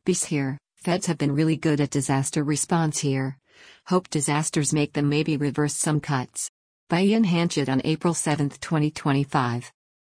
Peace here. Feds have been really good at disaster response here. Hope disasters make them maybe reverse some cuts. By Ian Hanchett on April 7, 2025.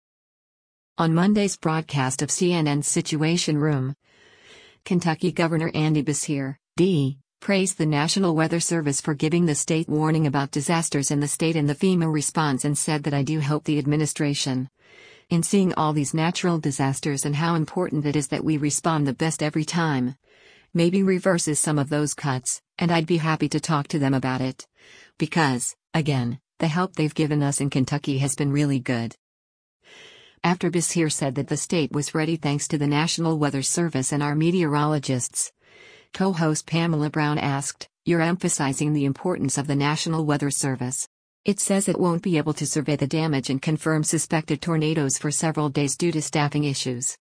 On Monday's broadcast of CNN's Situation Room, Kentucky Governor Andy Beshear, D., praised the National Weather Service for giving the state warning about disasters in the state and the FEMA response, and said that I do hope the administration, in seeing all these natural disasters and how important it is that we respond the best every time, maybe reverses some of those cuts, and I'd be happy to talk to them about it. Because, again, the help they've given us in Kentucky has been really good. After Beshear said that the state was ready thanks to the National Weather Service and our meteorologists, co-host Pamela Brown asked, "You're emphasizing the importance of the National Weather Service. It says it won't be able to survey the damage and confirm suspected tornadoes for several days due to staffing issues.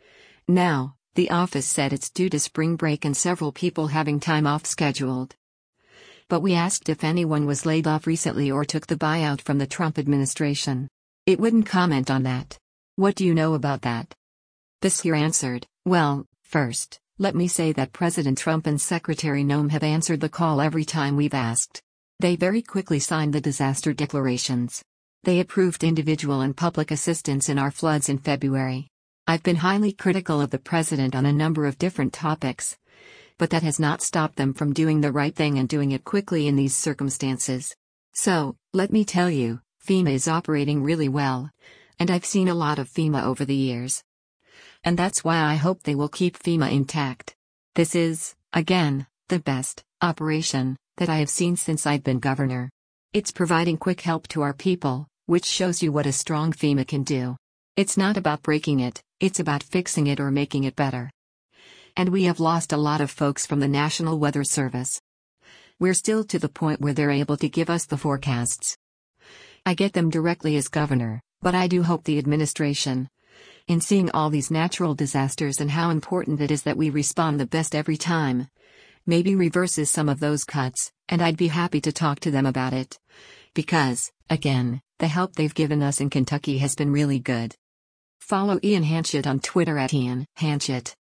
Now, the office said it's due to spring break and several people having time off scheduled. But we asked if anyone was laid off recently or took the buyout from the Trump administration. It wouldn't comment on that. What do you know about that?" Beshear answered, "Well, first, let me say that President Trump and Secretary Noem have answered the call every time we've asked. They very quickly signed the disaster declarations. They approved individual and public assistance in our floods in February. I've been highly critical of the president on a number of different topics, but that has not stopped them from doing the right thing and doing it quickly in these circumstances. So, let me tell you, FEMA is operating really well, and I've seen a lot of FEMA over the years. And that's why I hope they will keep FEMA intact. This is, again, the best operation that I have seen since I've been governor. It's providing quick help to our people, which shows you what a strong FEMA can do. It's not about breaking it, it's about fixing it or making it better. And we have lost a lot of folks from the National Weather Service. We're still to the point where they're able to give us the forecasts. I get them directly as governor, but I do hope the administration, in seeing all these natural disasters and how important it is that we respond the best every time, maybe reverses some of those cuts, and I'd be happy to talk to them about it. Because, again, the help they've given us in Kentucky has been really good." Follow Ian Hanchett on Twitter at Ian Hanchett.